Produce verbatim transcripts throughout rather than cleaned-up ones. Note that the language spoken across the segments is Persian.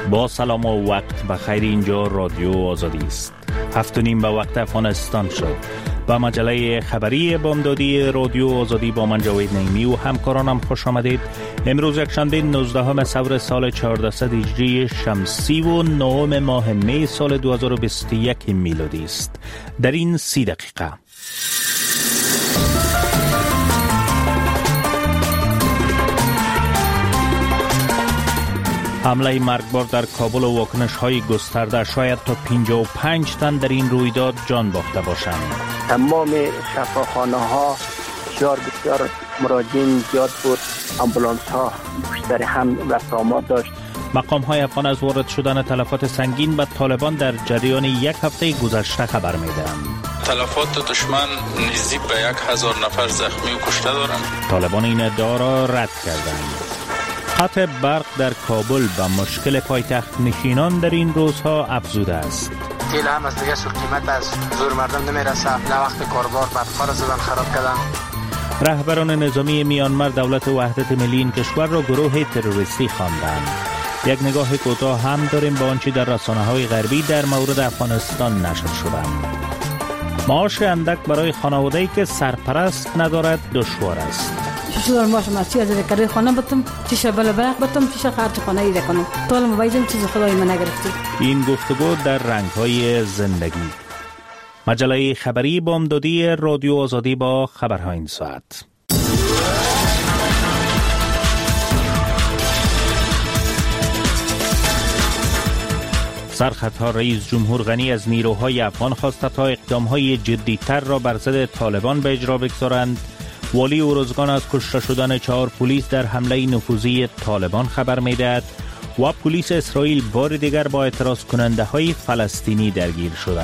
با سلام و وقت بخیر، اینجا رادیو آزادی است. هفت و نیم به وقت افغانستان شد. با مجله خبری بامدادی رادیو آزادی با من جاوید نعیمی و همکارانم خوش آمدید. امروز یکشنبه نوزدهم سور سال چهاردهصد هجری شمسی و نهم ماه می سال دو هزار و بیست و یک میلادی است. در این سی دقیقه حمله مرگبار در کابل و واکنش‌های گسترده، شاید تا پنجاه و پنج تن در این رویداد جان باخته باشند. تمام شفاخانه‌ها بسیار بسیار مراجعین زیاد بود، آمبولانس‌ها بیشتر هم رفت داشت. مقام‌های افغان از وارد شدن تلفات سنگین به طالبان در جریان یک هفته گذشته خبر می‌دهند. تلفات دشمن نزدیک به یک هزار نفر زخمی و کشته دارند. طالبان این ادعا را رد کردند. قطع برق در کابل به مشکل پایتخت نشینان در این روزها افزوده است. تیل هم از دیگه سو قیمت از زور مردم نمیرسه، نه وقت کاربار برق‌ها را زدن خراب کردن. رهبران نظامی میانمار دولت وحدت ملی این کشور را گروه تروریستی خواندند. یک نگاه کوتاه هم داریم به آنچه در رسانه‌های غربی در مورد افغانستان نشر شدند. معاش اندک برای خانواده‌ای که سرپرست ندارد دشوار است. چطور ماش ما چی از کاری خانه بتم، چیش بالا برق بتم، چیش خرج خانه ای کنم. طول موبایلم چیز خدای من نگرفتی. این گفتگو در رنگ‌های زندگی. مجله خبری بامدادی رادیو آزادی با خبرهای این ساعت. سرخطها رئیس جمهور غنی از نیروهای افغان خواسته تا اقدام‌های جدی‌تر را بر ضد طالبان به اجرا بگذارند. والی اروزگان از کشته شدن چهار پلیس در حمله نفوذی طالبان خبر می‌دهد و پلیس اسرائیل بار دیگر با اعتراض کننده های فلسطینی درگیر شده.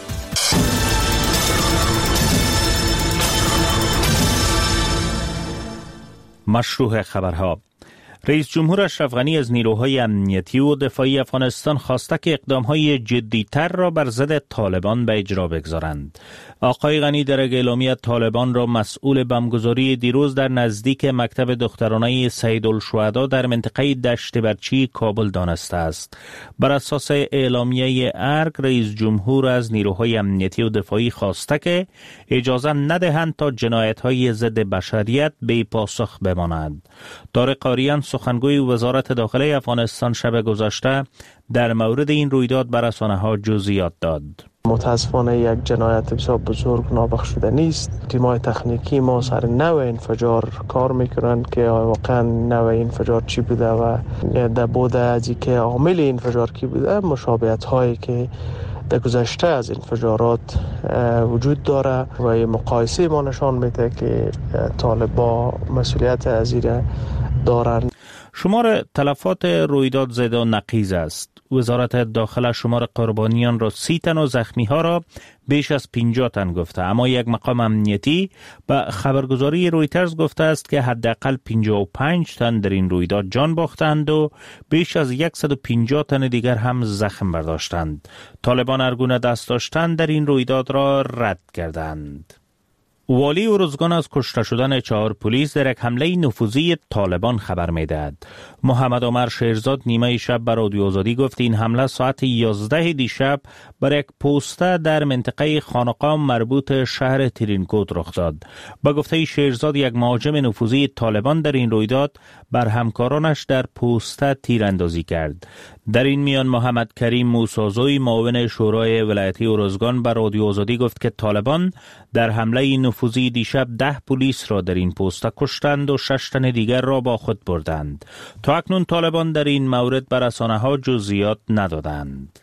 مشروع خبرها. رئیس جمهور اشرف غنی از نیروهای امنیتی و دفاعی افغانستان خواسته که اقدام‌های جدی‌تر را بر ضد طالبان به اجرا بگذارند. آقای غنی در اعلامیه طالبان را مسئول بمبگذاری دیروز در نزدیک مکتب دخترانه سیدالشهدا در منطقه دشت برچی کابل دانسته است. بر اساس اعلامیه ارگ، رئیس جمهور از نیروهای امنیتی و دفاعی خواسته که اجازه ندهند تا جنایت‌های ضد بشریت بی پاسخ بمانند. طارق قاریان سخنگوی وزارت داخله افغانستان شب گذشته در مورد این رویداد بر رسانه‌ها جزئیات داد. متاسفانه یک جنایت بسیار بزرگ نابخشوده است. تیم‌های تکنیکی ما سر نوع انفجار کار میکنند که واقعا نوع انفجار چی بوده و در بود از که عامل انفجار کی بوده، مشابهت هایی که در گذشته از انفجارات وجود داره و مقایسه ما نشان میده که طالبان مسئولیت از این دارند. شمار تلفات رویداد زد و نقیض است. وزارت داخله شمار قربانیان را سی تن و زخمی ها را بیش از پنجاه تن گفته، اما یک مقام امنیتی به خبرگزاری رویترز گفته است که حداقل پنجاه و پنج تن در این رویداد جان باختند و بیش از صد و پنجاه تن دیگر هم زخم برداشتند. طالبان ارگونه دست داشتن در این رویداد را رد کردند. والی اروزگان از کشته شدن چهار پلیس در یک حمله نفوذی طالبان خبر می‌دهد. محمد عمر شیرزاد نیمه شب به رادیو آزادی گفت این حمله ساعت یازده دیشب بر یک پوسته در منطقه خانقاه مربوط شهر ترینکوت رخ داد. با گفته شیرزاد یک مهاجم نفوذی طالبان در این رویداد بر همکارانش در پوسته تیراندازی کرد. در این میان محمد کریم موسازوی معاون شورای ولایتی اروزگان به رادیو آزادی گفت که طالبان در حمله نفوذی دیشب ده پلیس را در این پوسته کشتند و شش تن دیگر را با خود بردند. تا اکنون طالبان در این مورد به رسانه‌ها جزئیات ندادند.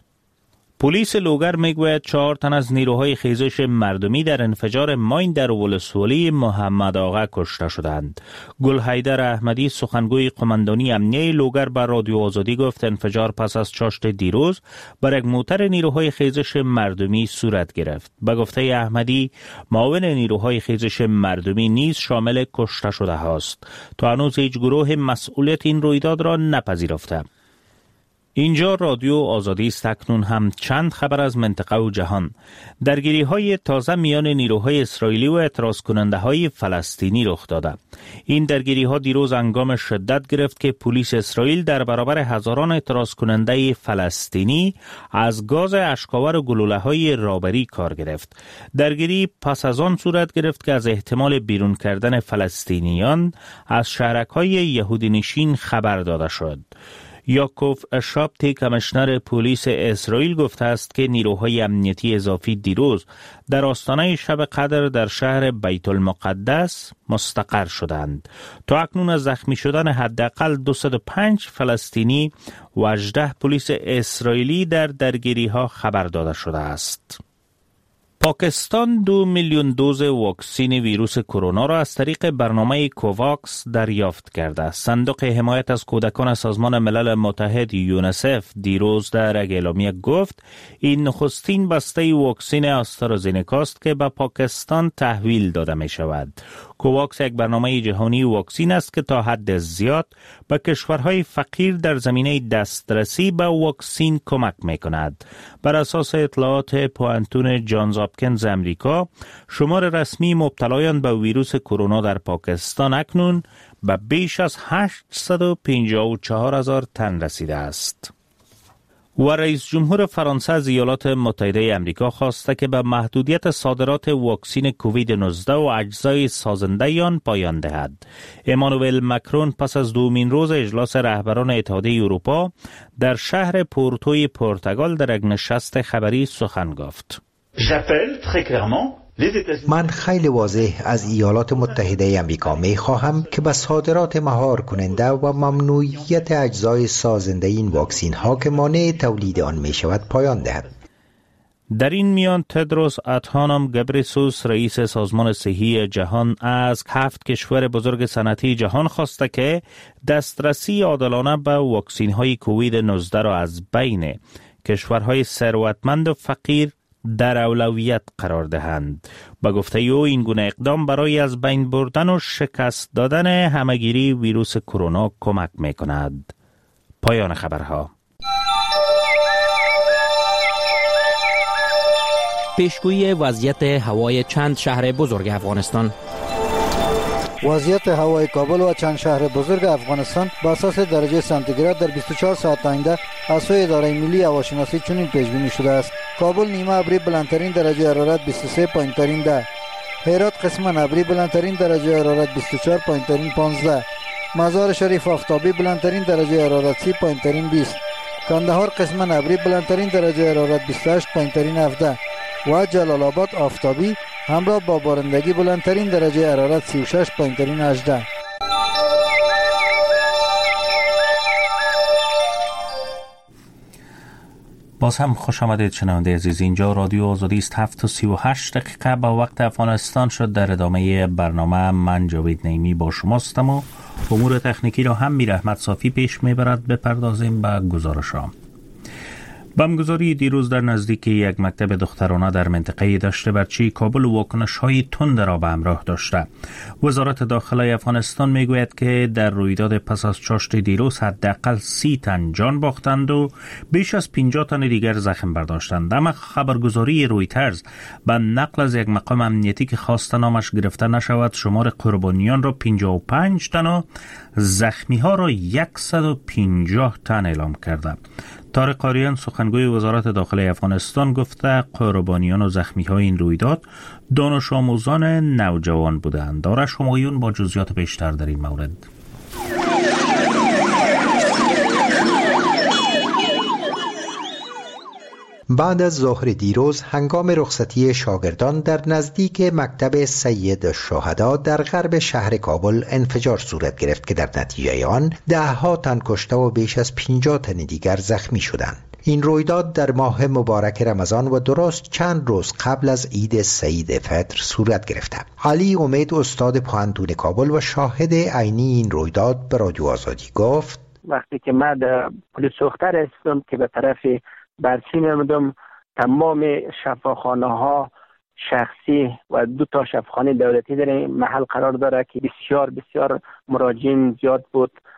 پلیس لوگر میگوید چهار تن از نیروهای خیزش مردمی در انفجار ماین در ولسوالی محمد آقا کشته شدند. گل حیدر احمدی سخنگوی قماندانی امنیه لوگر به رادیو آزادی گفت انفجار پس از چاشت دیروز بر یک موتر نیروهای خیزش مردمی صورت گرفت. به گفته احمدی معاون نیروهای خیزش مردمی نیز شامل کشته شده هاست. تا هنوز هیچ گروه مسئولیت این رویداد را نپذیرفته. اینجا رادیو آزادی است. اکنون هم چند خبر از منطقه و جهان. درگیری های تازه میان نیروهای اسرائیلی و اعتراض کننده های فلسطینی رخ داده. این درگیری ها دیروز هنگام شدت گرفت که پلیس اسرائیل در برابر هزاران اعتراض کننده فلسطینی از گاز اشک‌آور و گلوله های رابری کار گرفت. درگیری پس از آن صورت گرفت که از احتمال بیرون کردن فلسطینیان از شهرک‌های یهودی نشین خبر داده شد. یاکوف شابتی کمیشنر پلیس اسرائیل گفته است که نیروهای امنیتی اضافی دیروز در آستانه شب قدر در شهر بیت المقدس مستقر شدند. تا اکنون از زخمی شدن حداقل دویست و پنج فلسطینی و هجده پلیس اسرائیلی در درگیری ها خبر داده شده است. پاکستان دو میلیون دوز واکسین ویروس کرونا را از طریق برنامه کوواکس دریافت کرده. صندوق حمایت از کودکان سازمان ملل متحد یونیسف دیروز در یک اعلامیه گفت این نخستین بسته واکسین آسترازینکا است که به پاکستان تحویل داده می شود. کوواکس یک برنامه جهانی واکسین است که تا حد زیاد به کشورهای فقیر در زمینه دسترسی به واکسین کمک می کند. بر اساس اطلاعات پوانتون جانز هاپکینز امریکا، شمار رسمی مبتلایان به ویروس کرونا در پاکستان اکنون به بیش از هشتصد و پنجاه و چهار هزار تن رسیده است. و رئیس جمهور فرانسه از ایالات متحده آمریکا خواسته که به محدودیت صادرات واکسن کووید نوزده و اجزای سازنده آن پایان دهد. امانوئل مکرون پس از دومین روز اجلاس رهبران اتحادیه اروپا در شهر پورتوی پرتغال در یک نشست خبری سخن گفت. من خیلی واضح از ایالات متحده آمریکا می خواهم که به صادرات مهار کننده و ممنوعیت اجزای سازنده این واکسین ها که مانع تولید آن می شود پایان دهد. در این میان تدروس ادهانم گبریسوس رئیس سازمان صحی جهان از هفت کشور بزرگ صنعتی جهان خواسته که دسترسی عادلانه به واکسین های کووید نوزده را از بین کشورهای ثروتمند و فقیر در اولویت قرار دهند. با گفته او این گونه اقدام برای از بین بردن و شکست دادن همهگیری ویروس کرونا کمک می کند. پایان خبرها. پیشگویی وضعیت هوای چند شهر بزرگ افغانستان. وضعیت هوای کابل و چند شهر بزرگ افغانستان با اساس درجه سانتیگراد در بیست و چهار ساعت آینده از سوی اداره ملی هواشناسی چنین پیش بینی شده است: کابل نیمه ابری بلندترین درجه حرارت بیست و سه پایین‌ترین ده، هرات قسما ابری بلندترین درجه حرارت بیست و چهار پایین‌ترین پانزده، مزار شریف آفتابی بلندترین درجه حرارت سی پایین‌ترین بیست، کندهار قسما ابری بلندترین درجه حرارت بیست و هشت پایین‌ترین هفده و جلال آباد آفتابی همراه با بارندگی بلندترین درجه حرارت سی و شش پایین‌ترین هجده. باز هم خوش آمدید شنونده عزیز. اینجا رادیو آزادی است. هفت و سی و هشت دقیقه با وقت افغانستان شد. در ادامه برنامه من جاوید نعیمی با شماستم و امور تکنیکی را هم میر احمد صافی پیش میبرد. بپردازیم به گزارش‌ها. بمبگذاری دیروز در نزدیک یک مکتب دخترانه در منطقه دشت برچی کابل واکنش‌های تند را به همراه داشته. وزارت داخله افغانستان میگوید که در رویداد پس از چاشت دیروز حداقل سی تن جان باختند و بیش از پنجاه تن دیگر زخم برداشتند. اما خبرگزاری رویترز به نقل از یک مقام امنیتی که خواسته نامش گرفته نشود شمار قربانیان را پنجاه و پنج تن و زخمی ها را صد و پنجاه تن اعلام کرده. طارق قاریان سخنگوی وزارت داخله افغانستان گفته قربانیان و زخمی های این رویداد دانش آموزان نوجوان بودند. آرش همایون با جزئیات بیشتر در این مورد. بعد از ظهر دیروز هنگام رخصتی شاگردان در نزدیک مکتب سید الشهدا در غرب شهر کابل انفجار صورت گرفت که در نتیجه آن ده ها تن کشته و بیش از پنجاه تن دیگر زخمی شدند. این رویداد در ماه مبارک رمضان و درست چند روز قبل از عید سعید فطر صورت گرفته. علی امید استاد پوهنتون کابل و شاهد عینی این رویداد به رادیو آزادی گفت: وقتی که من در پلیس سوختر هستم که به طرف برچی نمیدم، تمام شفاخانه ها شخصی و دو تا شفاخانه دولتی در این محل قرار داره که بسیار بسیار مراجعین زیاد بود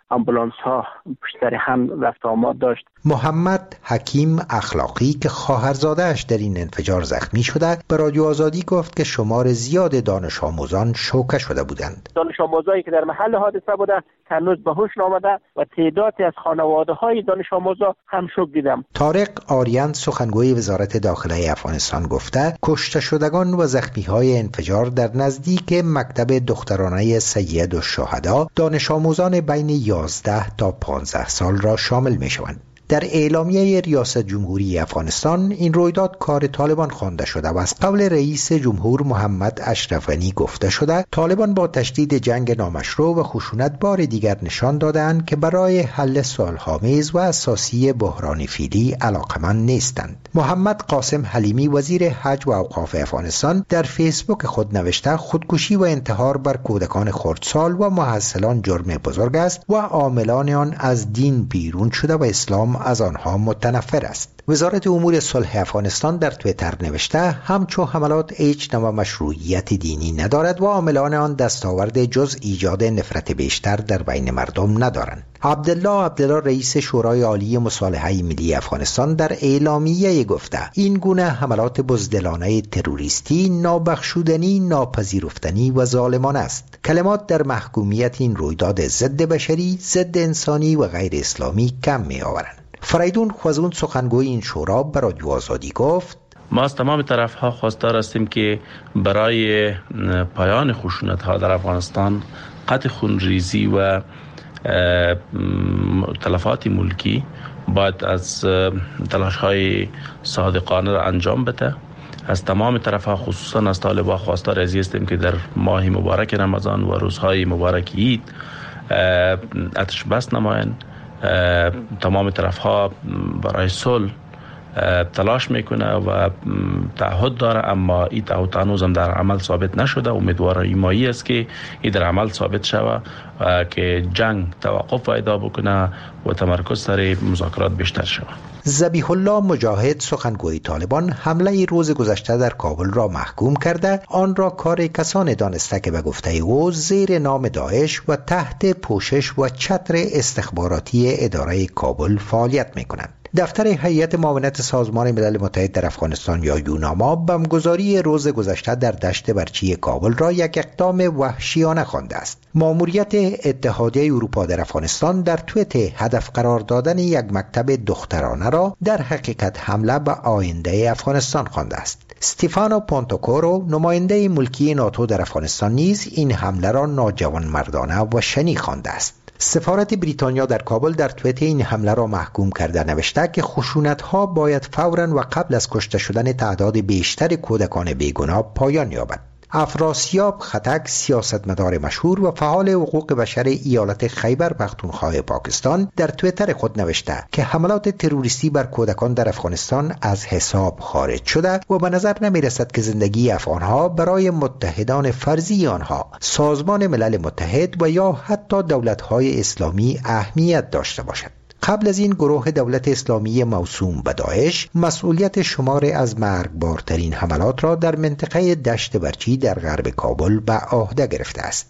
آمبولانس ها پشت سر هم رفت آمد داشت. محمد حکیم اخلاقی که خواهرزاده‌اش در این انفجار زخمی شده به رادیو آزادی گفت که شمار زیاد دانش آموزان شوکه شده بودند. دانش آموزایی که در محل حادثه بودند هنوز به هوش نآمده و تعدادی از خانواده های دانش آموزا هم شوک دیدم. طارق آریان سخنگوی وزارت داخله افغانستان گفته کشته شدگان و زخمی های انفجار در نزدیک مکتب دخترانه سید الشهدا دانش آموزان بین یازده تا پانزده سال را شامل می شوند. در اعلامیه ریاست جمهوری افغانستان این رویداد کار طالبان خوانده شده و از قول رئیس جمهور محمد اشرف غنی گفته شده طالبان با تشدید جنگ نامشروع و خشونت بار دیگر نشان دادند که برای حل صلح‌آمیز و اساسی بحران فعلی علاقمند نیستند. محمد قاسم حلیمی وزیر حج و اوقاف افغانستان در فیسبوک خود نوشته خودکشی و انتحار بر کودکان خردسال و محصلان جرم بزرگ است و عاملان آن از دین بیرون شده و اسلام از آنها متنفر است. وزارت امور صلح افغانستان در توییتر نوشته همچو حملات هیچ نوع مشروعیت دینی ندارد و عاملان آن دستاورد جز ایجاد نفرت بیشتر در بین مردم ندارند. عبدالله عبدالله رئیس شورای عالی مصالحه ملی افغانستان در اعلامیه گفته این گونه حملات بزدلانه تروریستی نابخشودنی، ناپذیرفتنی و ظالمانه است. کلمات در محکومیت این رویداد ضد بشری، ضد انسانی و غیر اسلامی کم می آورند. فریدون خوازون سخنگوی این شورا به رادیو آزادی گفت ما از تمام طرف ها خواستار هستیم که برای پایان خشونت ها در افغانستان قطع خونریزی و تلفات ملکی باید از تلاش های صادقانه را انجام بده. از تمام طرف ها خصوصا از طالبان خواستار ازی هستیم که در ماه مبارک رمضان و روزهای مبارک عید آتش بس نمایند. تمام طرف ها برای صلح تلاش میکنه و تعهد داره، اما این تعهد هنوز هم در عمل ثابت نشده. امیدوار ایمایی است که این در عمل ثابت شود و که جنگ توقف پیدا بکنه و تمرکز سر مذاکرات بیشتر شود. ذبیح الله مجاهد سخنگوی طالبان حمله روز گذشته در کابل را محکوم کرده آن را کار کسان دانسته که به گفته او زیر نام داعش و تحت پوشش و چتر استخباراتی اداره کابل فعالیت میکنند. دفتر هیئت معاونت سازمان ملل متحد در افغانستان یا یوناما بمبگذاری روز گذشته در دشت برچی کابل را یک اقدام وحشیانه خوانده است. ماموریت اتحادیه اروپا در افغانستان در توییت هدف قرار دادن یک مکتب دخترانه را در حقیقت حمله به آینده افغانستان خوانده است. استیفانو پونتوکورو نماینده ملکی ناتو در افغانستان نیز این حمله را ناجوانمردانه و شنی خوانده است. سفارت بریتانیا در کابل در توییت این حمله را محکوم کرده نوشته که خشونت‌ها باید فوراً و قبل از کشته شدن تعداد بیشتر کودکان بیگناه پایان یابد. افراسیاب خطک سیاستمدار مشهور و فعال حقوق بشر ایالت خیبر پختونخوا پاکستان در توییتر خود نوشته که حملات تروریستی بر کودکان در افغانستان از حساب خارج شده و به نظر نمی رسد که زندگی افغانها برای متحدان فرضی آنها سازمان ملل متحد و یا حتی دولت‌های اسلامی اهمیت داشته باشد. قبل از این گروه دولت اسلامی موسوم به داعش مسئولیت شمار از مرگبارترین حملات را در منطقه دشت برچی در غرب کابل به عهده گرفته است.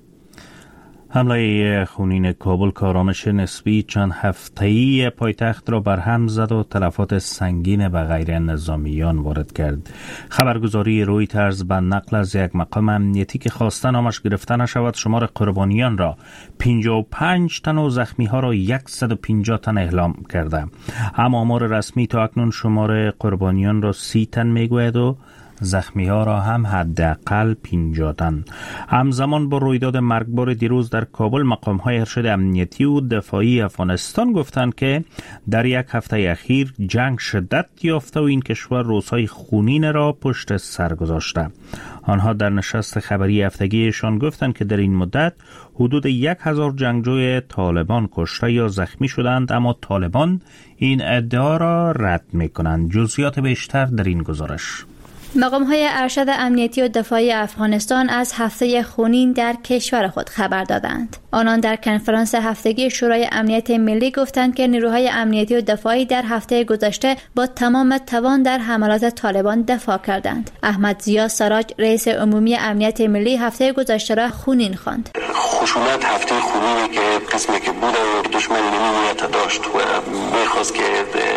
حمله خونین کابل کارانش نسبی چند هفته‌ای پایتخت را برهم زد و تلفات سنگین به غیر نظامیان وارد کرد. خبرگزاری رویترز به نقل از یک مقام امنیتی که خواسته نامش گرفته نشود شمار قربانیان را پنجاه و پنج تن و زخمی ها را صد و پنجاه تن اعلام کرده. اما آمار رسمی تا اکنون شمار قربانیان را سی تن میگوید و زخمی ها را هم حداقل پنجاه تن. همزمان با رویداد مرگبار دیروز در کابل مقام های ارشد امنیتی و دفاعی افغانستان گفتند که در یک هفته اخیر جنگ شدت یافته و این کشور روزهای خونین را پشت سر گذاشته. آنها در نشست خبری هفتگیشان گفتند که در این مدت حدود یک هزار جنگجوی طالبان کشته یا زخمی شدند، اما طالبان این ادعا را رد می کنند. جزئیات بیشتر در این گزارش. مقام‌های ارشد امنیتی و دفاعی افغانستان از هفته خونین در کشور خود خبر دادند. آنان در کنفرانس هفتگی شورای امنیت ملی گفتند که نیروهای امنیتی و دفاعی در هفته گذشته با تمام توان در حملات طالبان دفاع کردند. احمد ضیا سراج رئیس عمومی امنیت ملی هفته گذشته را خونین خواند. خشونت هفته خونینی که قسمی که بود و دشمن نیت داشت و می‌خواست که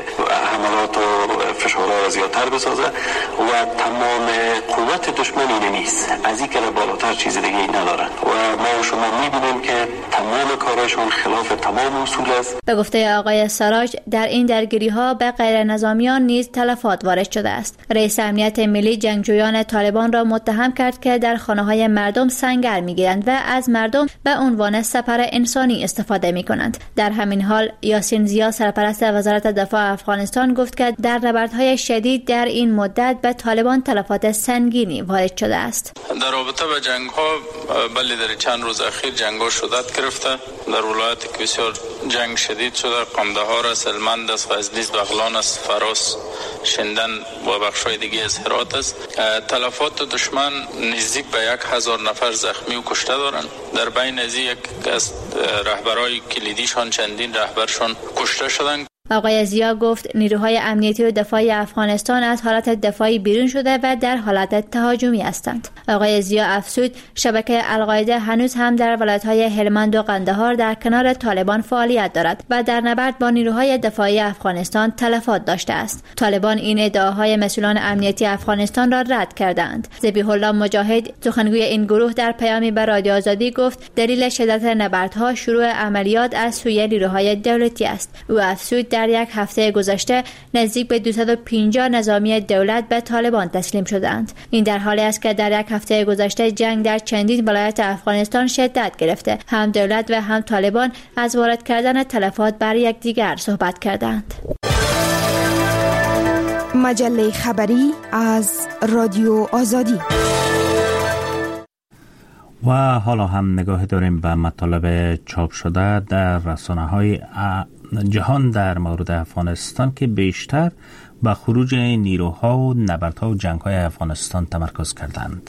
حملات و فشارها را زیادتر بسازه و تمام قوت دشمن اینه نیست، از این که بالاتر چیز دیگه ای ندارن و ما و شما می‌بینیم که تمام کارشون خلاف تمام اصول است. به گفته آقای سراج در این درگیری‌ها به غیر نظامیان نیز تلفات وارد شده است. رئیس امنیت ملی جنگجویان طالبان را متهم کرد که در خانه‌های مردم سنگر می‌گیرند و از مردم به عنوان سپر انسانی استفاده می‌کنند. در همین حال یاسین ضیا سرپرست وزارت دفاع افغانستان گفت که در نبردهای شدید در این مدت به طالبان تلفات سنگینی وارد شده است. در رابطه با جنگ‌ها بله در چند روز اخیر جنگ‌ها شدت گرفته. در ولایت که بسیار جنگ شدید شده، قندهار است، هلمند است، غزنی است، بغلان است، فاروس، شندن و بخش‌های دیگه از هرات است. تلفات دشمن نزدیک به یک هزار نفر زخمی و کشته دارند. در بین از یک از رهبرای کلیدیشان چندین رهبرشان کشته شدند. آقای ضیا گفت نیروهای امنیتی و دفاعی افغانستان از حالت دفاعی بیرون شده و در حالت تهاجمی هستند. آقای ضیا افزود شبکه القاعده هنوز هم در ولایت‌های هلمند و قندهار در کنار طالبان فعالیت دارد و در نبرد با نیروهای دفاعی افغانستان تلفات داشته است. طالبان این ادعاهای مسئولان امنیتی افغانستان را رد کردند. ذبیح الله مجاهد سخنگوی این گروه در پیامی به رادیو آزادی گفت دلیل شدت نبردها شروع عملیات از سوی نیروهای دولتی است. او افزود در یک هفته گذشته نزدیک به دویست و پنجاه نظامی دولت به طالبان تسلیم شدند. این در حالی است که در یک هفته گذشته جنگ در چندین ولایت افغانستان شدت گرفته. هم دولت و هم طالبان از وارد کردن تلفات بر یکدیگر صحبت کردند. مجله خبری از رادیو آزادی. و حالا هم نگاه داریم به مطالب چاپ شده در رسانه‌های جهان در مورد افغانستان که بیشتر به خروج نیروها و نبردها و جنگ‌های افغانستان تمرکز کردند.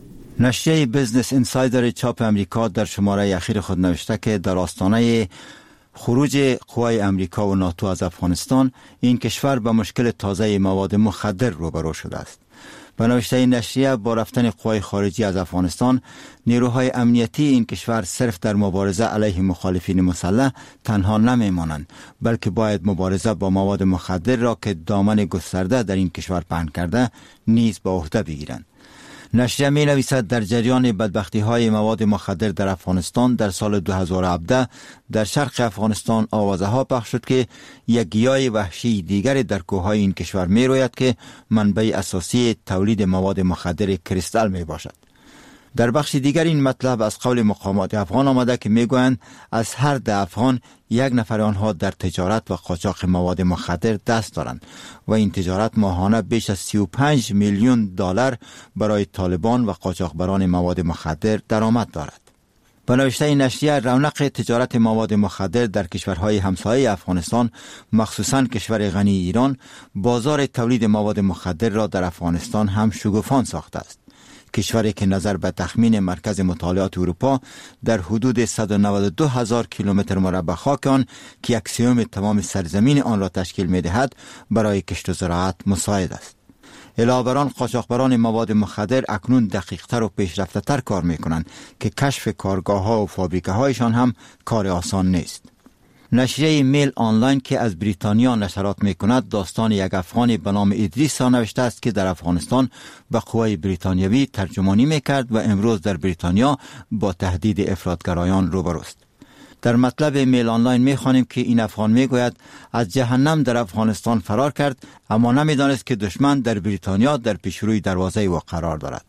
نشریه بیزنس اینسایدر چاپ امریکا در شماره اخیر خود نوشته که در آستانه خروج قوای امریکا و ناتو از افغانستان این کشور به مشکل تازه مواد مخدر روبرو شده است. به نوشته نشریه با رفتن قوای خارجی از افغانستان نیروهای امنیتی این کشور صرف در مبارزه علیه مخالفین مسلح تنها نمیمانند بلکه باید مبارزه با مواد مخدر را که دامن گسترده در این کشور پهن کرده نیز به عهده بگیرند. نشریه می نویسد در جریان بدبختی های مواد مخدر در افغانستان در سال دو هزار و هفده در شرق افغانستان آوازه ها پخش شد که یک گیاه وحشی دیگر در کوههای این کشور می روید که منبع اساسی تولید مواد مخدر کریستال می باشد. در بخش دیگر این مطلب از قول مقامات افغان آمده که می گویند از هر ده افغان یک نفر آنها در تجارت و قاچاق مواد مخدر دست دارند و این تجارت ماهانه بیش از سی و پنج میلیون دلار برای طالبان و قاچاقبران مواد مخدر درآمد دارد. به نوشته نشریه رونق تجارت مواد مخدر در کشورهای همسایه افغانستان مخصوصاً کشور غنی ایران بازار تولید مواد مخدر را در افغانستان هم شگوفان ساخته است. کشوری که نظر به تخمین مرکز مطالعات اروپا در حدود صد و نود و دو هزار کیلومتر مربع خاک آن که یک سوم تمام سرزمین آن را تشکیل می دهد برای کشت و زراعت مساعد است. علاوه بر آن قاچاقبران مواد مخدر اکنون دقیق‌تر و پیشرفته‌تر کار می کنند که کشف کارگاه ها و فابریکه هایشان هم کار آسان نیست. نشریه میل آنلاین که از بریتانیا نشرات می کند داستان یک افغانی به نام ادریس نوشته است که در افغانستان به قوای بریتانیوی ترجمانی می کرد و امروز در بریتانیا با تهدید افراطگرایان روبروست. در مطلب میل آنلاین می خوانیم که این افغان می گوید از جهنم در افغانستان فرار کرد اما نمی دانست که دشمن در بریتانیا در پیشروی دروازه او قرار دارد.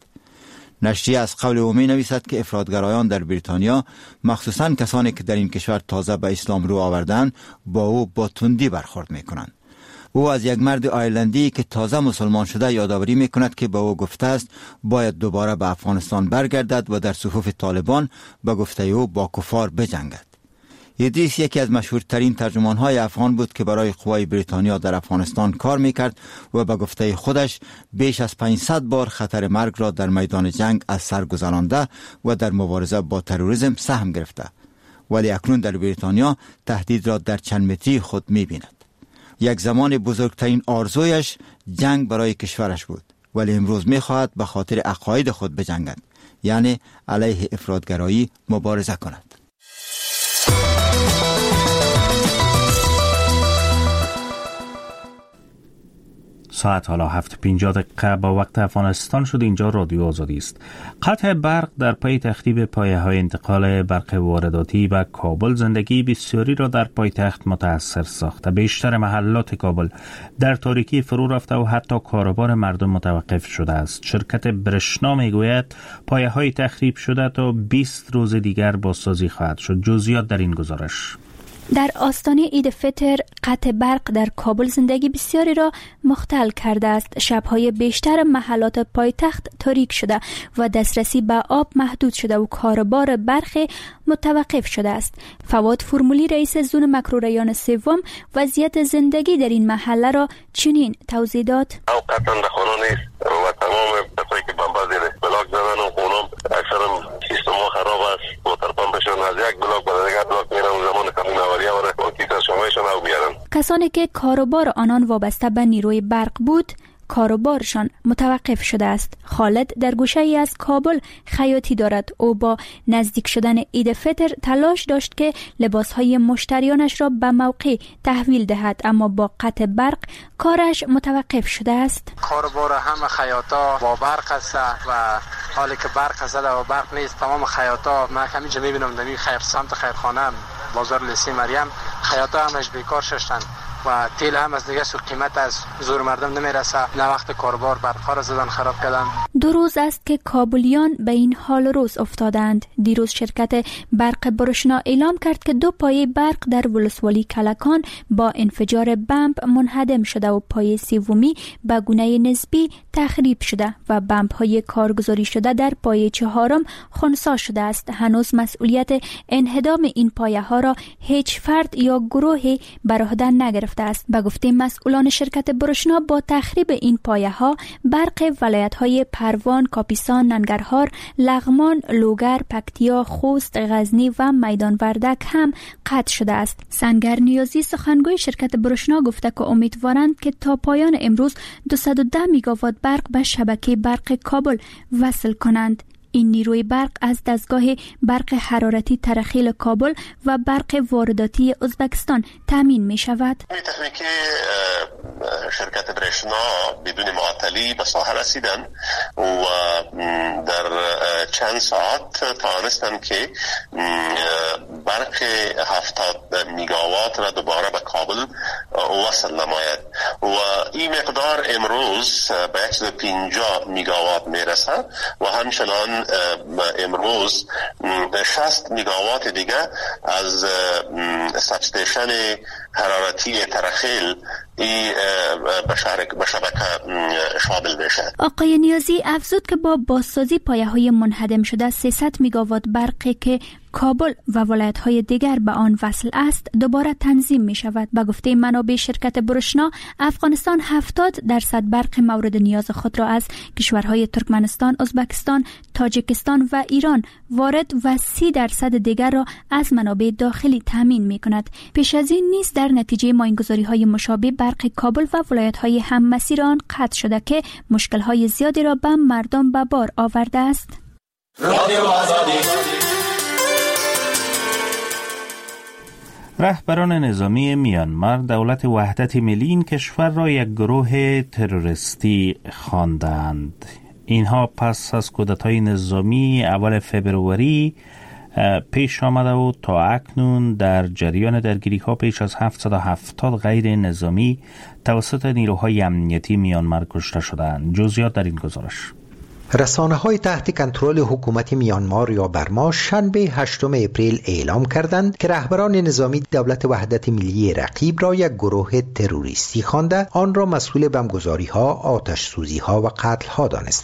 نشریه از قول او می نویسد که افراطگرایان در بریتانیا مخصوصاً کسانی که در این کشور تازه به اسلام رو آوردند با او با تندی برخورد می کنند. او از یک مرد آیرلندی که تازه مسلمان شده یادآوری می کند که به او گفته است باید دوباره به افغانستان برگردد و در صفوف طالبان به گفته او با کفار بجنگد. ادریس یکی از مشهورترین ترجمان‌های افغان بود که برای قوای بریتانیا در افغانستان کار میکرد و به گفته خودش بیش از پانصد بار خطر مرگ را در میدان جنگ از سر گذرانده و در مبارزه با تروریسم سهم گرفته، ولی اکنون در بریتانیا تهدید را در چند متری خود می‌بیند. یک زمان بزرگترین آرزویش جنگ برای کشورش بود، ولی امروز می‌خواهد به خاطر عقاید خود بجنگد، یعنی علیه افراطگرایی مبارزه کند. ساعت حالا هفت پنجاه دقیقه با وقت افغانستان شد. اینجا رادیو آزادی است. قطع برق در پای تخریب پایه های انتقال برق وارداتی و کابل زندگی بسیاری را در پایتخت متاثر ساخته. بیشتر محلات کابل در تاریکی فرو رفته و حتی کاروبار مردم متوقف شده است. شرکت برشنا میگوید پایه های تخریب شده تا بیست روز دیگر بازسازی خواهد شد. جزئیات در این گزارش. در آستانه عید فطر قطع برق در کابل زندگی بسیاری را مختل کرده است. شبهای بیشتر محلات پایتخت تاریک شده و دسترسی به آب محدود شده و کاروبار برق متوقف شده است. فواد فرمولی رئیس زون مکروریان سوم وضعیت زندگی در این محله را چنین توضیح داد. او قطعا در خانه نیست و تمام کسایی که بمبا زیر بلاک زدن و خونم اکثر سیستم ها خراب است. موتر پمپشون از یک بلاک به دیگر بلاک میرن و زمان کمی نواریه و با کیسه شمایشون او بیارن. کسانی که کاروبار آنان وابسته به نیروی برق بود کاروبارشان متوقف شده است. خالد در گوشه ای از کابل خیاطی دارد. او با نزدیک شدن عید فطر تلاش داشت که لباسهای مشتریانش را به موقع تحویل دهد، اما با قطع برق کارش متوقف شده است. کاروبار همه خیاطا با برق است و حالی که برق است و برق نیست تمام خیاطا، من همینجا میبینم در این خیر سمت خیرخانه بازار لسی مریم خیاطا همش بیکار شدن و تیل هم از دیگه سو قیمت از زور مردم نمیرسه. نه وقت کاربار برق‌ها را زدن خراب کردن. دو روز است که کابلیان به این حال روز افتادند. دیروز شرکت برق برشنا اعلام کرد که دو پایه برق در ولسوالی کلکان با انفجار بمب منهدم شده و پایه سومی به گونه نسبی تخریب شده و بمب‌های کارگزاری شده در پایه چهارم خنثی شده است. هنوز مسئولیت انهدام این پایه‌ها را هیچ فرد یا گروهی بر عهده نگرفته است. به گفته مسئولان شرکت برشنا با تخریب این پایه ها برق ولایت های پروان، کاپیسان، ننگرهار، لغمان، لوگر، پکتیا، خوست، غزنی و میدان وردک هم قطع شده است. سنگر نیازی سخنگوی شرکت برشنا گفته که امیدوارند که تا پایان امروز دویست و ده میگاوات برق به شبکه برق کابل وصل کنند. این نیروی برق از دستگاه برق حرارتی ترخیل کابل و برق وارداتی ازبکستان تامین می شود. تکنیکی شرکت برشنا بدون معطلی به ساحه رسیدن و در چند ساعت توانستند که برق هفتاد میگاوات را دوباره به کابل وصل نماید و این مقدار امروز به صد و پنجاه میگاوات می رسد و همچنان امروز شصت میگاوات دیگه از سبستیشن حرارتی ترخیل ای به شبکه شامل میشه. آقای نیازی افزود که با بازسازی پایه های منهدم شده سیصد میگاوات برقی که کابل و ولایت های دیگر به آن وصل است دوباره تنظیم می شود. به گفته منابع شرکت برشنا افغانستان هفتاد درصد برق مورد نیاز خود را از کشورهای ترکمنستان، ازبکستان، تاجیکستان و ایران وارد و سی درصد دیگر را از منابع داخلی تامین می کند. پیش از این نیز در نتیجه ماینگذاری های مشابه برق کابل و ولایت های هم مسیر آن قطع شده که مشکل های زیادی را به مردم به بار آورده است. رادیو آزادی. رهبران نظامی میانمار دولت وحدت ملی این کشور را یک گروه تروریستی خواندند. اینها پس از کودتای نظامی اول فبروری پیش آمده و تا اکنون در جریان درگیری ها پیش از هفتصد و هفتاد غیر نظامی توسط نیروهای امنیتی میانمار کشته شدند. جزئیات در این گزارش. رسانه‌های تحت کنترل حکومت میانمار یا برما شنبه هشتم اپریل اعلام کردند که رهبران نظامی دولت وحدت ملی رقیب را یک گروه تروریستی خوانده آن را مسئول بمبگذاری‌ها، آتش‌سوزی‌ها و قتل‌ها دانستند.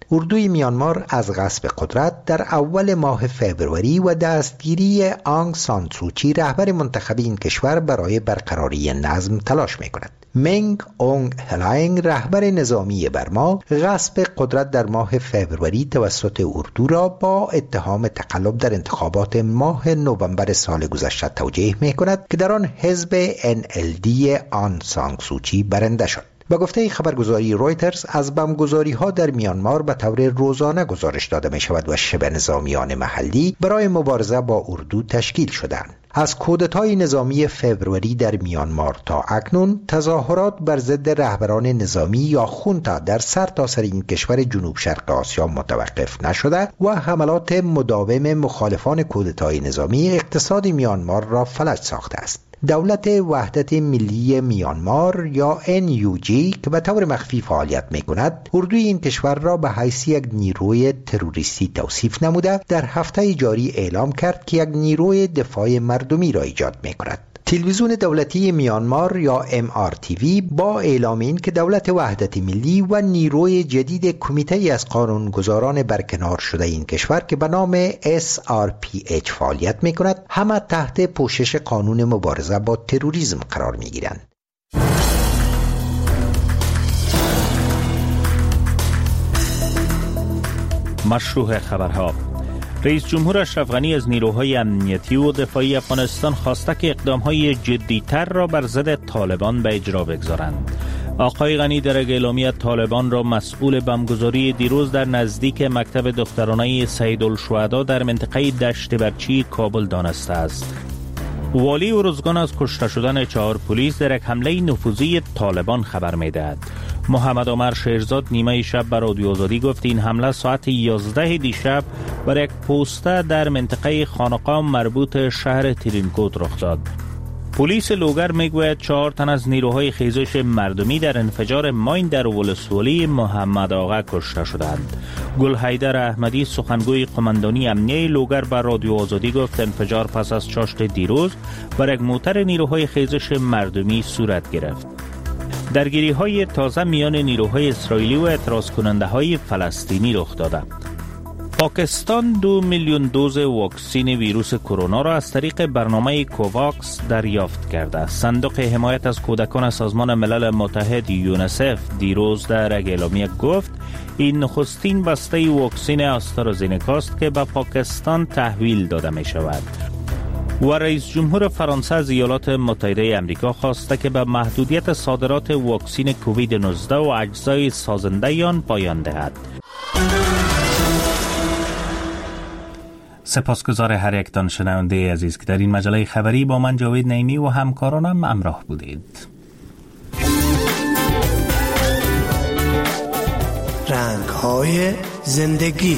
اردوی میانمار از غصب قدرت در اول ماه فوریه و دستگیری آنگ سان سوچی رهبر منتخب این کشور برای برقراری نظم تلاش می‌کند. منگ اونگ هلاینگ رهبر نظامی برما غصب قدرت در ماه فوریه توسط اردو را با اتهام تقلب در انتخابات ماه نوامبر سال گذشته توجیه می‌کند که در آن حزب ان ال دی آن سان سوچی برنده شد. با گفته خبرگزاری رویترز از بمبگذاری ها در میانمار به طور روزانه گزارش داده می شود و شبه نظامیان محلی برای مبارزه با اردو تشکیل شدند. از کودتای نظامی فوریه در میانمار تا اکنون تظاهرات بر ضد رهبران نظامی یا خونتا در سرتاسر این کشور جنوب شرق آسیا متوقف نشده و حملات مداوم مخالفان کودتای نظامی اقتصاد میانمار را فلج ساخته است. دولت وحدت ملی میانمار یا ان یو جی که به طور مخفی فعالیت می‌کند، اردوی این کشور را به حیث یک نیروی تروریستی توصیف نموده در هفته جاری اعلام کرد که یک نیروی دفاع مردمی را ایجاد می‌کند. تلویزیون دولتی میانمار یا ام آر تی وی با اعلام این که دولت وحدت ملی و نیروی جدید کمیته از قانونگذاران برکنار شده این کشور که به نام اس آر پی اچ فعالیت می کند، همه تحت پوشش قانون مبارزه با تروریسم قرار می گیرند. مشروع خبرها. رئیس جمهور اشرف غنی از نیروهای امنیتی و دفاعی افغانستان خواسته که اقدامهای جدی‌تر را بر ضد طالبان به اجرا بگذارند. آقای غنی در اعلامیه طالبان را مسئول بمبگذاری دیروز در نزدیک مکتب دخترانه سیدالشهدا در منطقه دشت برچی کابل دانسته است. والی ارزگان از کشته شدن چهار پلیس در یک حمله نفوذی طالبان خبر می‌دهد. محمد عمر شیرزاد نیمه شب به رادیو آزادی گفت این حمله ساعت یازده دیشب بر یک پوسته در منطقه خانقاه مربوط شهر ترینکوت رخ داد. پلیس لوگر میگوید چهار تن از نیروهای خیزش مردمی در انفجار ماین در ولسوالی محمد آقا کشته شدند. گل حیدر احمدی سخنگوی قماندانی امنیه لوگر به رادیو آزادی گفت انفجار پس از چاشت دیروز بر یک موتر نیروهای خیزش مردمی صورت گرفت. درگیری های تازه میان نیروهای اسرائیلی و اعتراض کننده های فلسطینی رخ داده. پاکستان دو میلیون دوز واکسین ویروس کرونا را از طریق برنامه کوواکس دریافت کرده. صندوق حمایت از کودکان سازمان ملل متحد یونیسف دیروز در اعلامیه گفت این نخستین بسته واکسین آسترازینکا است که به پاکستان تحویل داده می شود. و رئیس جمهور فرانسه از ایالات متحده آمریکا خواسته که به محدودیت صادرات واکسین کووید نوزده و اجزای سازنده آن پایان دهد. سپاسگزار هر یکتان شنونده عزیز که در این مجله خبری با من جاوید نعیمی و همکارانم همراه بودید. رنگ‌های زندگی.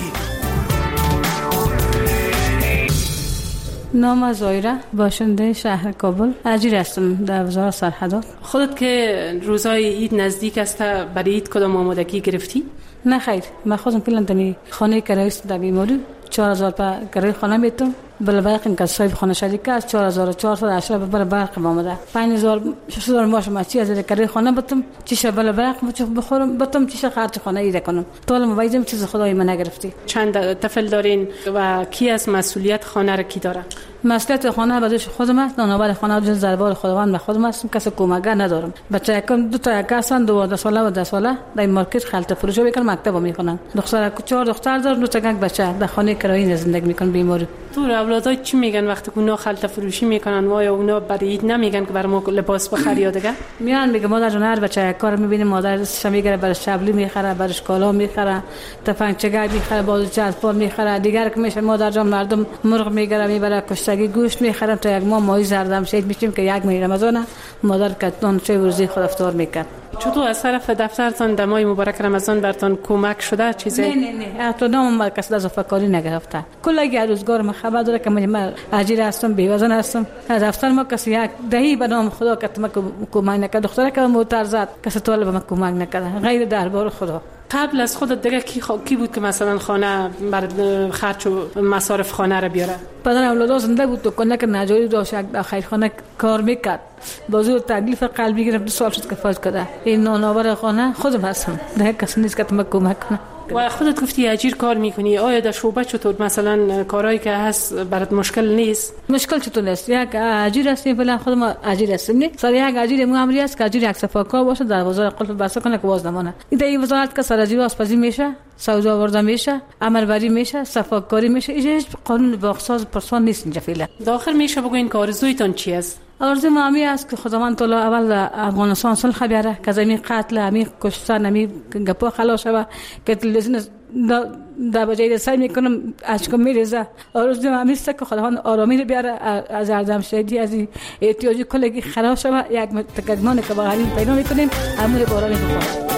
نام زایره، باشنده شهر کابل. اجیر هستم در وزارت سرحدات. خودت که روزای عید نزدیک است، برای عید کدام آمادگی گرفتی؟ نه خیر، من خودم فعلا در خانه کرایه است در بیماری چهار هزار پر کرایه خانه میتونم. بله باقی که صاحب خانه شریکه از چهار هزار و چهارصد و هشتاد بر برق آمده. پنج هزار شش هزار ماش ماچی از کرایه خانه بتم چیشه بله برق بخورم بتم چیشه خرج خانه ایده کنم. طول مویزم چیز خدای من نگرفتی. چند طفل دارین و کی از مسئولیت خانه را کی داره؟ مسئولیت خانه بدش خودم است. نانآور خانه جز دربار خداوند به خودم است. کسی کمکگر ندارم. بچه کم دو تا کسان دوازده ساله و ده ساله در مارکت خلط فروش میکنن، مکتب میکنن. دختر چهار دختر دار، دو تا بچه در خانه کرایه زندگی میکنن بیماری. تو اولادای چی میگن وقتی که اونا خلط فروشی میکنن؟ و یا اونا برای عید نمیگن که برام لباس بخری یا دیگه؟ میان میگه مادر جون هر بچه کار میبینه مادر شمیگره برای شبلی میخره، برای کالا میخره، تفنگچگای میخره، بازوچه از پول میخره. دیگر که میشه مادر جون مردم مرغ میگره میبره کشتگی گوشت میخرم تا یک ماه ماهی زردم شید میشیم که یک ماه رمضان مادر کتون چه روزی خود افطار میکرد. چطور از طرف دفترتان در ماه مبارک رمضان برتان کمک شده چیزی؟ نه نه نه حتی نام ما کس اضافه کاری نگرفته. کل روزگار ما خبر داره که من اجیر هستم، بیوزن هستم. از دفتر ما کسی یک دهی به نام خدا که ما کمک نکرد. دختره که موتر زد کسی طالب ما کمک نکرد غیر دربار خدا. قبل از خودت دیگه کی خو... کی بود که مثلا خانه بر خرج و مصارف خانه را بیاره؟ پدر اولاد زنده بود تو کنه که نجاری داشت در خیرخانه کار میکرد. بازو تکلیف قلبی گرفت، دو سال شد که فوت کرده. این نانآور خانه خودم هستم. نه کسی نیست که تو کمک کنه. و خودت گفتی اجیر کار میکنی، آیا در شعبه چطور مثلا کارهایی که هست برات مشکل نیست؟ مشکل چطور نیست؟ یک اجیر هستیم، فعلا خود ما اجیر هستیم، نه سر یک اجیر مو امری است که اجیر یک صفاکار باشه در وزارت قلب بسته کنه که باز نمونه. این این وزارت که سر اجیر آشپزی میشه، سودا آورده میشه، عملبری میشه، صفاکاری میشه، هیچ قانون باخساز پرسان نیست اینجا فعلا. داخل میشه بگوین که آرزویتون چی است؟ آرزوی ما همی است که خداوند تعالی اول افغانستان صلح بیاره، که زمین قتل، همی کشتن، همی گپا خلاص شود، که تلویزیون در بجای سعی میکنم اشکم میریزه. آرزوی ما همی است که خداوند آرامی رو بیاره از اردم شهیدی، از احتیاجی کلگی خلاص شود. یک تکگنانی که با غریب پیدا میکنیم همون بارانی بخواد.